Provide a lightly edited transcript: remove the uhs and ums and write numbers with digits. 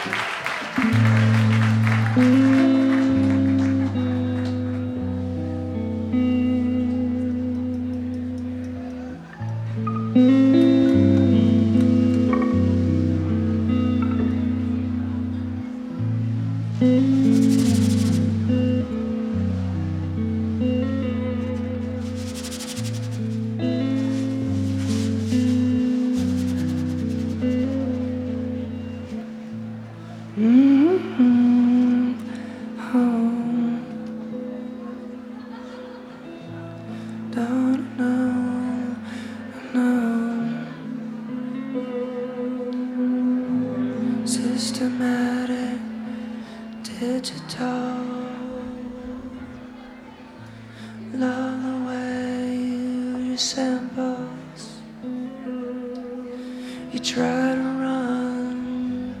Don't know, no. Systematic, digital. Love the way you use samples. You try to